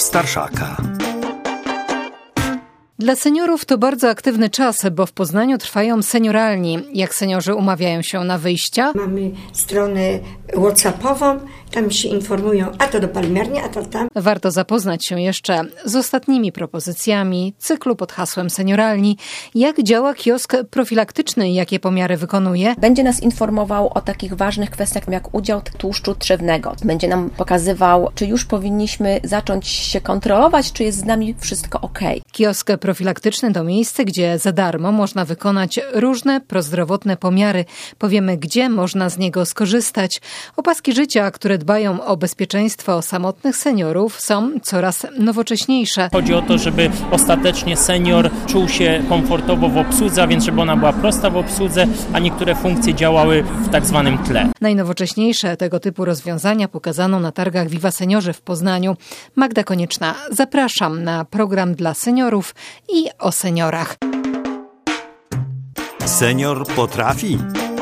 Seniorów Starszaka. Dla seniorów to bardzo aktywny czas, bo w Poznaniu trwają senioralni. Jak seniorzy umawiają się na wyjścia? Mamy stronę WhatsAppową, tam się informują, a to do palmiarni, a to tam. Warto zapoznać się jeszcze z ostatnimi propozycjami cyklu pod hasłem senioralni. Jak działa kiosk profilaktyczny i jakie pomiary wykonuje? Będzie nas informował o takich ważnych kwestiach jak udział tłuszczu trzewnego. Będzie nam pokazywał, czy już powinniśmy zacząć się kontrolować, czy jest z nami wszystko ok. Kiosk profilaktyczny to miejsce, gdzie za darmo można wykonać różne prozdrowotne pomiary. Powiemy, gdzie można z niego skorzystać. Opaski życia, które dbają o bezpieczeństwo samotnych seniorów, są coraz nowocześniejsze. Chodzi o to, żeby ostatecznie senior czuł się komfortowo w obsłudze, a więc żeby ona była prosta w obsłudze, a niektóre funkcje działały w tak zwanym tle. Najnowocześniejsze tego typu rozwiązania pokazano na targach Viva Seniorzy w Poznaniu. Magda Konieczna, zapraszam na program dla seniorów i o seniorach. Senior potrafi.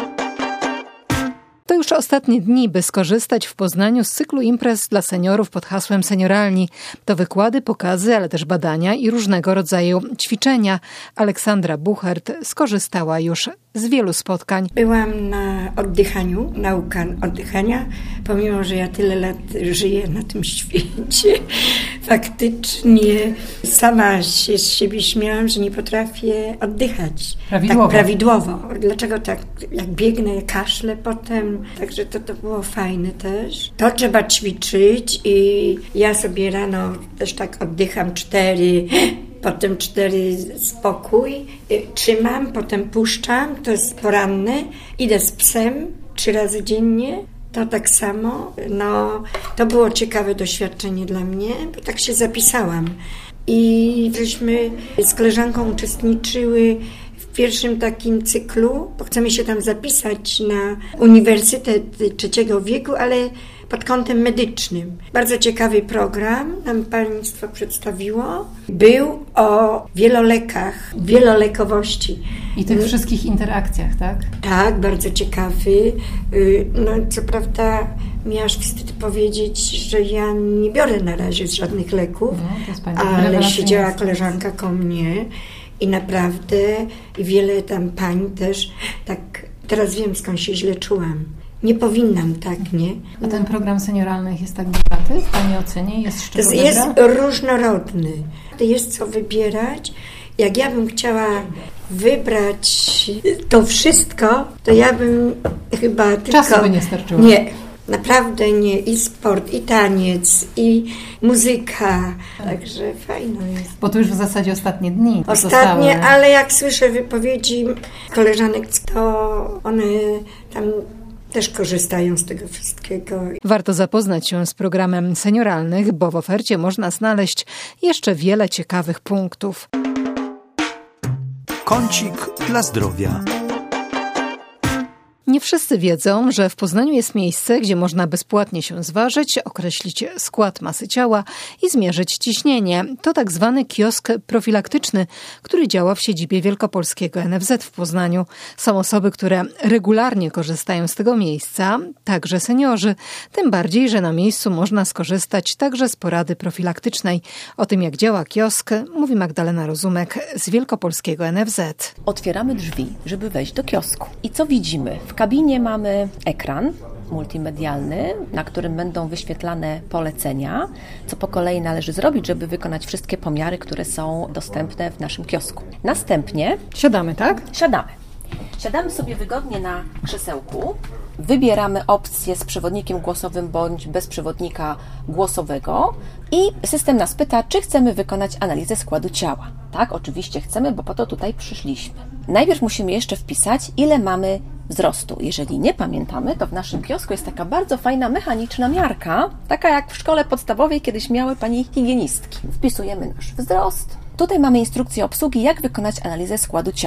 To już ostatnie dni, by skorzystać w Poznaniu z cyklu imprez dla seniorów pod hasłem senioralni. To wykłady, pokazy, ale też badania i różnego rodzaju ćwiczenia. Aleksandra Buchert skorzystała już z wielu spotkań. Byłam na oddychaniu, nauka oddychania, pomimo że ja tyle lat żyję na tym świecie. Faktycznie sama się z siebie śmiałam, że nie potrafię oddychać. Prawidłowo. Tak prawidłowo. Dlaczego tak? Jak biegnę, kaszlę potem. Także to było fajne też. To trzeba ćwiczyć i ja sobie rano też tak oddycham 4, potem 4 spokój, trzymam, potem puszczam, to jest poranne, idę z psem 3 razy dziennie, to tak samo. No, to było ciekawe doświadczenie dla mnie, bo tak się zapisałam. I żeśmy z koleżanką uczestniczyły w pierwszym takim cyklu, bo chcemy się tam zapisać na Uniwersytet III wieku, ale pod kątem medycznym. Bardzo ciekawy program nam państwo przedstawiło. Był o wielolekach, wielolekowości. I tych wszystkich interakcjach, tak? Tak, bardzo ciekawy. No, co prawda mi aż wstyd powiedzieć, że ja nie biorę na razie żadnych leków, ale siedziała koleżanka koło mnie i naprawdę i wiele tam pań też, tak teraz wiem, skąd się źle czułam. Nie powinnam tak, nie? A ten program senioralnych jest tak bogaty w Pani ocenie? Jest z czego jest różnorodny. Jest co wybierać. Jak ja bym chciała wybrać to wszystko, to ja bym chyba tylko... Czasu by nie starczyło. Nie, naprawdę nie. I sport, i taniec, i muzyka. Także fajno jest. Bo to już w zasadzie ostatnie dni. Ostatnie, ale jak słyszę wypowiedzi koleżanek, to one tam też korzystają z tego wszystkiego. Warto zapoznać się z programem senioralnych, bo w ofercie można znaleźć jeszcze wiele ciekawych punktów. Kącik dla zdrowia. Nie wszyscy wiedzą, że w Poznaniu jest miejsce, gdzie można bezpłatnie się zważyć, określić skład masy ciała i zmierzyć ciśnienie. To tak zwany kiosk profilaktyczny, który działa w siedzibie Wielkopolskiego NFZ w Poznaniu. Są osoby, które regularnie korzystają z tego miejsca, także seniorzy. Tym bardziej, że na miejscu można skorzystać także z porady profilaktycznej. O tym, jak działa kiosk, mówi Magdalena Rozumek z Wielkopolskiego NFZ. Otwieramy drzwi, żeby wejść do kiosku. I co widzimy? W kabinie mamy ekran multimedialny, na którym będą wyświetlane polecenia, co po kolei należy zrobić, żeby wykonać wszystkie pomiary, które są dostępne w naszym kiosku. Następnie Siadamy, tak? Siadamy sobie wygodnie na krzesełku, wybieramy opcję z przewodnikiem głosowym bądź bez przewodnika głosowego i system nas pyta, czy chcemy wykonać analizę składu ciała. Tak, oczywiście chcemy, bo po to tutaj przyszliśmy. Najpierw musimy jeszcze wpisać, ile mamy wzrostu. Jeżeli nie pamiętamy, to w naszym kiosku jest taka bardzo fajna mechaniczna miarka, taka jak w szkole podstawowej kiedyś miały pani higienistki. Wpisujemy nasz wzrost. Tutaj mamy instrukcję obsługi, jak wykonać analizę składu ciała.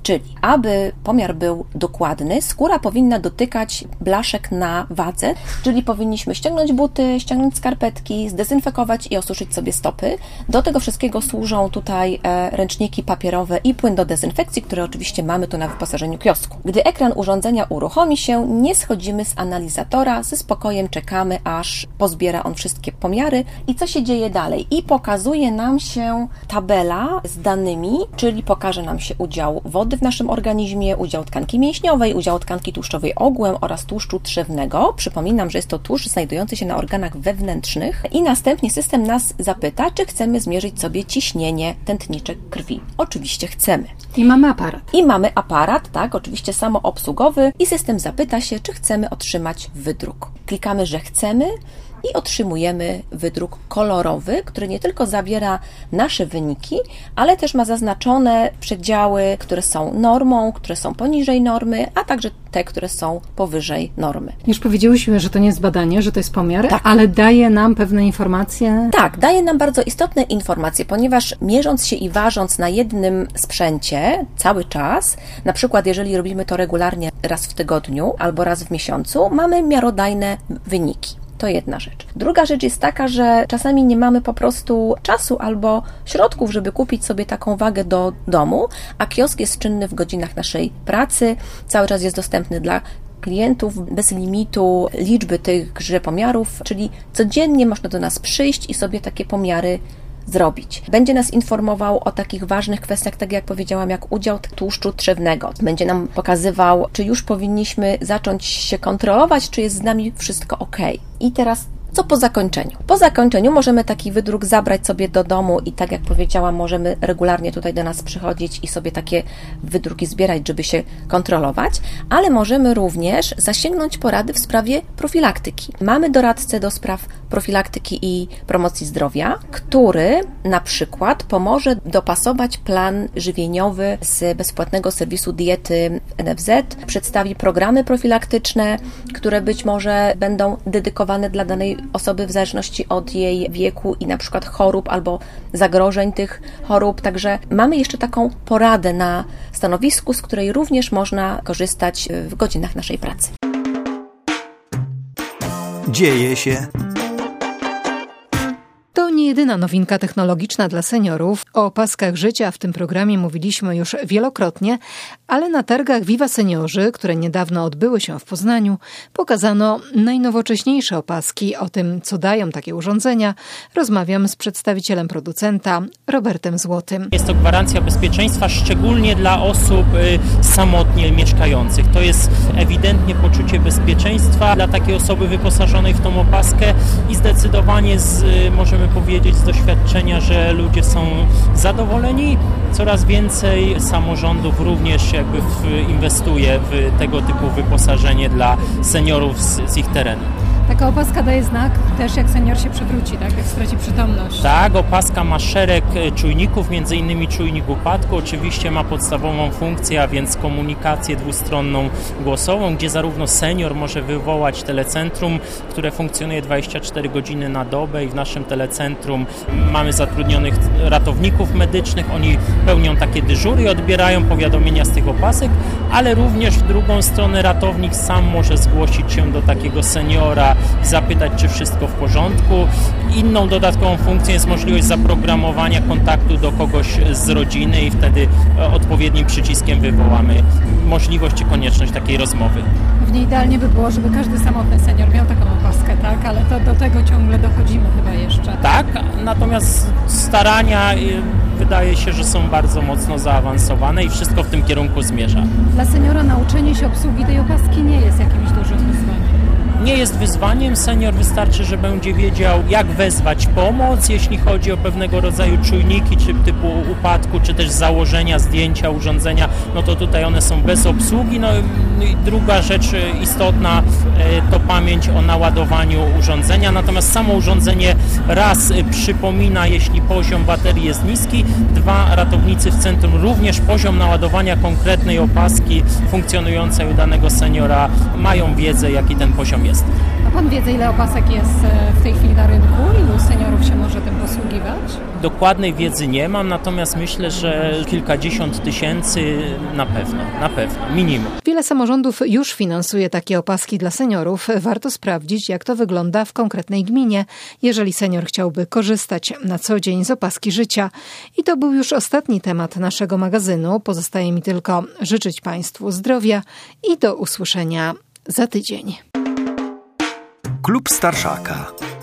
Czyli, aby pomiar był dokładny, skóra powinna dotykać blaszek na wadze, czyli powinniśmy ściągnąć buty, ściągnąć skarpetki, zdezynfekować i osuszyć sobie stopy. Do tego wszystkiego służą tutaj ręczniki papierowe i płyn do dezynfekcji, które oczywiście mamy tu na wyposażeniu kiosku. Gdy ekran urządzenia uruchomi się, nie schodzimy z analizatora, ze spokojem czekamy, aż pozbiera on wszystkie pomiary i co się dzieje dalej. I pokazuje nam się tabela z danymi, czyli pokaże nam się udział wody w naszym organizmie, udział tkanki mięśniowej, udział tkanki tłuszczowej ogółem oraz tłuszczu trzewnego. Przypominam, że jest to tłuszcz znajdujący się na organach wewnętrznych i następnie system nas zapyta, czy chcemy zmierzyć sobie ciśnienie tętniczek krwi. Oczywiście chcemy. I mamy aparat. I mamy aparat, tak, oczywiście samoobsługowy i system zapyta się, czy chcemy otrzymać wydruk. Klikamy, że chcemy i otrzymujemy wydruk kolorowy, który nie tylko zawiera nasze wyniki, ale też ma zaznaczone przedziały, które są normą, które są poniżej normy, a także te, które są powyżej normy. Już powiedziałyśmy, że to nie jest badanie, że to jest pomiar, tak, ale daje nam pewne informacje. Tak, daje nam bardzo istotne informacje, ponieważ mierząc się i ważąc na jednym sprzęcie cały czas, na przykład jeżeli robimy to regularnie raz w tygodniu albo raz w miesiącu, mamy miarodajne wyniki. To jedna rzecz. Druga rzecz jest taka, że czasami nie mamy po prostu czasu albo środków, żeby kupić sobie taką wagę do domu, a kiosk jest czynny w godzinach naszej pracy, cały czas jest dostępny dla klientów bez limitu liczby tychże pomiarów, czyli codziennie można do nas przyjść i sobie takie pomiary zrobić. Będzie nas informował o takich ważnych kwestiach, tak jak powiedziałam, jak udział tłuszczu trzewnego. Będzie nam pokazywał, czy już powinniśmy zacząć się kontrolować, czy jest z nami wszystko ok. I teraz co po zakończeniu? Po zakończeniu możemy taki wydruk zabrać sobie do domu i tak jak powiedziałam, możemy regularnie tutaj do nas przychodzić i sobie takie wydruki zbierać, żeby się kontrolować, ale możemy również zasięgnąć porady w sprawie profilaktyki. Mamy doradcę do spraw profilaktyki i promocji zdrowia, który na przykład pomoże dopasować plan żywieniowy z bezpłatnego serwisu diety NFZ, przedstawi programy profilaktyczne, które być może będą dedykowane dla danej osoby w zależności od jej wieku i na przykład chorób albo zagrożeń tych chorób. Także mamy jeszcze taką poradę na stanowisku, z której również można korzystać w godzinach naszej pracy. Dzieje się. To nie jedyna nowinka technologiczna dla seniorów. O opaskach życia w tym programie mówiliśmy już wielokrotnie, ale na targach Viva Seniorzy, które niedawno odbyły się w Poznaniu, pokazano najnowocześniejsze opaski. O tym, co dają takie urządzenia, rozmawiam z przedstawicielem producenta, Robertem Złotym. Jest to gwarancja bezpieczeństwa, szczególnie dla osób samotnie mieszkających. To jest ewidentnie poczucie bezpieczeństwa dla takiej osoby wyposażonej w tą opaskę i zdecydowanie możemy powiedzieć z doświadczenia, że ludzie są zadowoleni. Coraz więcej samorządów również jakby inwestuje w tego typu wyposażenie dla seniorów z ich terenu. Taka opaska daje znak też, jak senior się przewróci, tak? Jak straci przytomność. Tak, opaska ma szereg czujników, między innymi czujnik upadku. Oczywiście ma podstawową funkcję, a więc komunikację dwustronną głosową, gdzie zarówno senior może wywołać telecentrum, które funkcjonuje 24 godziny na dobę i w naszym telecentrum mamy zatrudnionych ratowników medycznych. Oni pełnią takie dyżury i odbierają powiadomienia z tych opasek, ale również w drugą stronę ratownik sam może zgłosić się do takiego seniora i zapytać, czy wszystko w porządku. Inną dodatkową funkcją jest możliwość zaprogramowania kontaktu do kogoś z rodziny i wtedy odpowiednim przyciskiem wywołamy możliwość czy konieczność takiej rozmowy. Pewnie idealnie by było, żeby każdy samotny senior miał taką opaskę, tak? Ale to do tego ciągle dochodzimy chyba jeszcze. Tak, natomiast starania wydaje się, że są bardzo mocno zaawansowane i wszystko w tym kierunku zmierza. Dla seniora nauczenie się obsługi tej opaski nie jest jakimś dużym wyzwaniem. Nie jest wyzwaniem. Senior wystarczy, że będzie wiedział, jak wezwać pomoc, jeśli chodzi o pewnego rodzaju czujniki, czy typu upadku, czy też założenia, zdjęcia, urządzenia, no to tutaj one są bez obsługi. No i druga rzecz istotna to pamięć o naładowaniu urządzenia, natomiast samo urządzenie raz przypomina, jeśli poziom baterii jest niski, dwa, ratownicy w centrum również poziom naładowania konkretnej opaski funkcjonującej u danego seniora mają wiedzę, jaki ten poziom jest. A pan wiedzę, ile opasek jest w tej chwili na rynku? Ilu seniorów się może tym posługiwać? Dokładnej wiedzy nie mam, natomiast myślę, że kilkadziesiąt tysięcy na pewno, minimum. Wiele samorządów już finansuje takie opaski dla seniorów. Warto sprawdzić, jak to wygląda w konkretnej gminie, jeżeli senior chciałby korzystać na co dzień z opaski życia. I to był już ostatni temat naszego magazynu. Pozostaje mi tylko życzyć Państwu zdrowia i do usłyszenia za tydzień. Klub Starszaka.